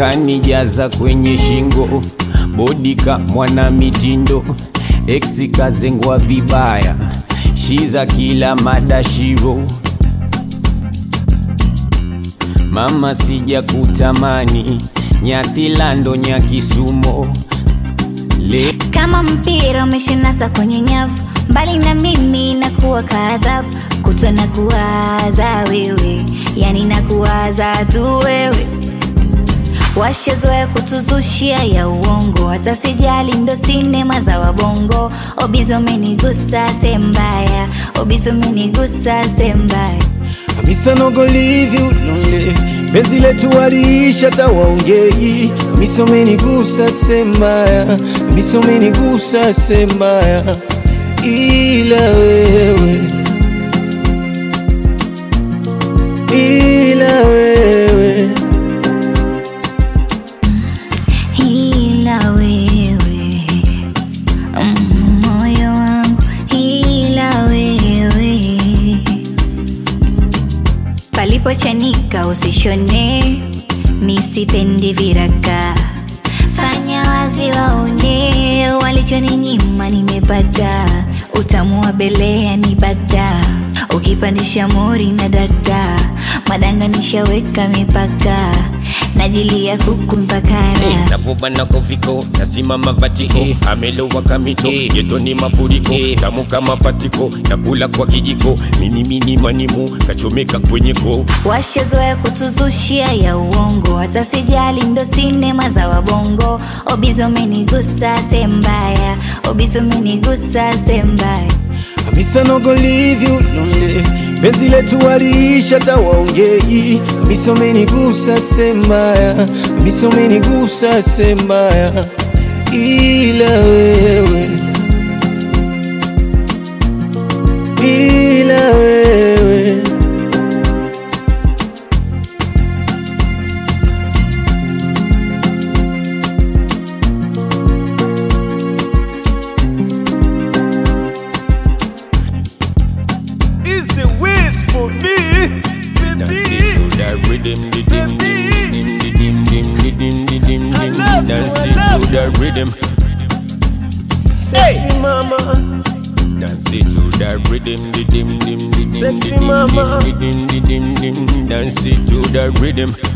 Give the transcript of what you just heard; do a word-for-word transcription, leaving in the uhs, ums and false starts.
kanijaza kwenye shingo, bodika mwana mitindo, eksi kazengwa vibaya, shiza kila madashiro. Mama sija kutamani, nyathilando nyakisumo Le. Kama mpira umeshinasa kwenye nyavu, mbali na mimi nakuwa kadhabu, kutwa na kuwaza wewe, yani na kuwaza tu wewe. Washazoea kutuzushia ya uongo, hata sijali ndo sinema za wabongo. Obizo menigusa sembaya, obizo menigusa sembaya. Hamisa no go leave you lonely, penzi letu waliisha tawaongei. Hamisa menigusa sembaya, Hamisa menigusa sembaya, ila wewe, ila wewe, ila wewe, mm, moyo wangu, ila wewe. Palipo chanika usishone, misipendi viraka. Fanya wazi waone, walichoninyima nimepata. Utamu wa belea ni bata, ukipandisha mori na dada. Madanga nishaweka mipaka, najilia kuku mpakara. Hey, navuba na koviko, nasimama vatiko. Hey, amelowa kamito, hey, yeto ni mafuriko. Hey, tamu kama patiko, nakula kwa kijiko. Mini mini manimu, kachomeka kwenye ko. Washazoea kutuzushia ya uongo, hata sijali ndo sinema za wabongo. Obizo menigusa sembaya, obizo menigusa sembaya. Hamisa no go leave you lonely, penzi letu waliisha tawaongei. Hamisa menigusa sembaya, Hamisa menigusa sembaya, ila wewe, ila wewe, Is the ways for me, baby. That rhythm, the dim, dim, dim, dim, dim, dim, dim, dim, dim, dim. Dance it to that rhythm. Sexy mama, Dance it to that rhythm, the dim, dim, dim, dim, Sexy dim, mama. dim, dim, dim, dim, dim. Dance it to that rhythm.